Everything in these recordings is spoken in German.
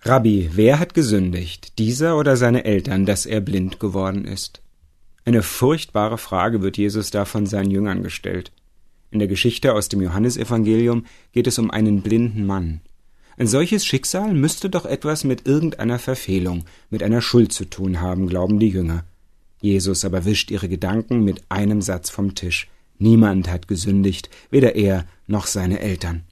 Rabbi, wer hat gesündigt, dieser oder seine Eltern, dass er blind geworden ist? Eine furchtbare Frage wird Jesus da von seinen Jüngern gestellt. In der Geschichte aus dem Johannesevangelium geht es um einen blinden Mann. Ein solches Schicksal müsste doch etwas mit irgendeiner Verfehlung, mit einer Schuld zu tun haben, glauben die Jünger. Jesus aber wischt ihre Gedanken mit einem Satz vom Tisch. Niemand hat gesündigt, weder er noch seine Eltern.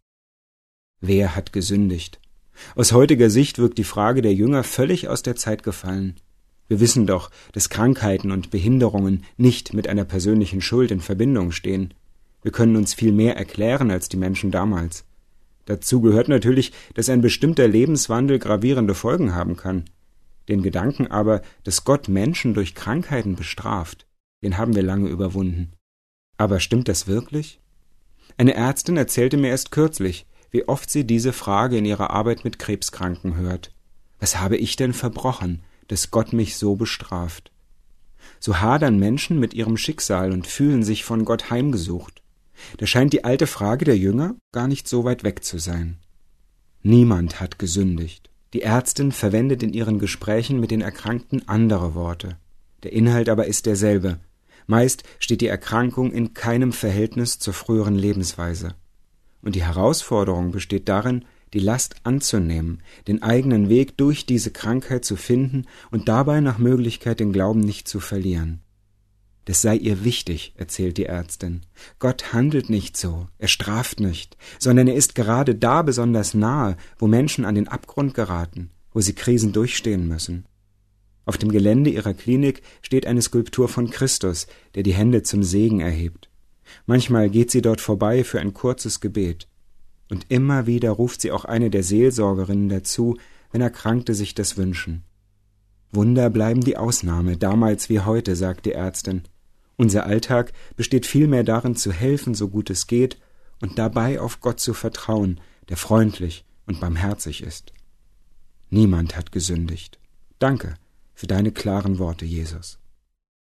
Wer hat gesündigt? Aus heutiger Sicht wirkt die Frage der Jünger völlig aus der Zeit gefallen. Wir wissen doch, dass Krankheiten und Behinderungen nicht mit einer persönlichen Schuld in Verbindung stehen. Wir können uns viel mehr erklären als die Menschen damals. Dazu gehört natürlich, dass ein bestimmter Lebenswandel gravierende Folgen haben kann. Den Gedanken aber, dass Gott Menschen durch Krankheiten bestraft, den haben wir lange überwunden. Aber stimmt das wirklich? Eine Ärztin erzählte mir erst kürzlich, wie oft sie diese Frage in ihrer Arbeit mit Krebskranken hört. Was habe ich denn verbrochen, dass Gott mich so bestraft? So hadern Menschen mit ihrem Schicksal und fühlen sich von Gott heimgesucht. Da scheint die alte Frage der Jünger gar nicht so weit weg zu sein. Niemand hat gesündigt. Die Ärztin verwendet in ihren Gesprächen mit den Erkrankten andere Worte. Der Inhalt aber ist derselbe. Meist steht die Erkrankung in keinem Verhältnis zur früheren Lebensweise. Und die Herausforderung besteht darin, die Last anzunehmen, den eigenen Weg durch diese Krankheit zu finden und dabei nach Möglichkeit den Glauben nicht zu verlieren. Das sei ihr wichtig, erzählt die Ärztin. Gott handelt nicht so, er straft nicht, sondern er ist gerade da besonders nahe, wo Menschen an den Abgrund geraten, wo sie Krisen durchstehen müssen. Auf dem Gelände ihrer Klinik steht eine Skulptur von Christus, der die Hände zum Segen erhebt. Manchmal geht sie dort vorbei für ein kurzes Gebet. Und immer wieder ruft sie auch eine der Seelsorgerinnen dazu, wenn Erkrankte sich das wünschen. Wunder bleiben die Ausnahme, damals wie heute, sagt die Ärztin. Unser Alltag besteht vielmehr darin, zu helfen, so gut es geht, und dabei auf Gott zu vertrauen, der freundlich und barmherzig ist. Niemand hat gesündigt. Danke für deine klaren Worte, Jesus.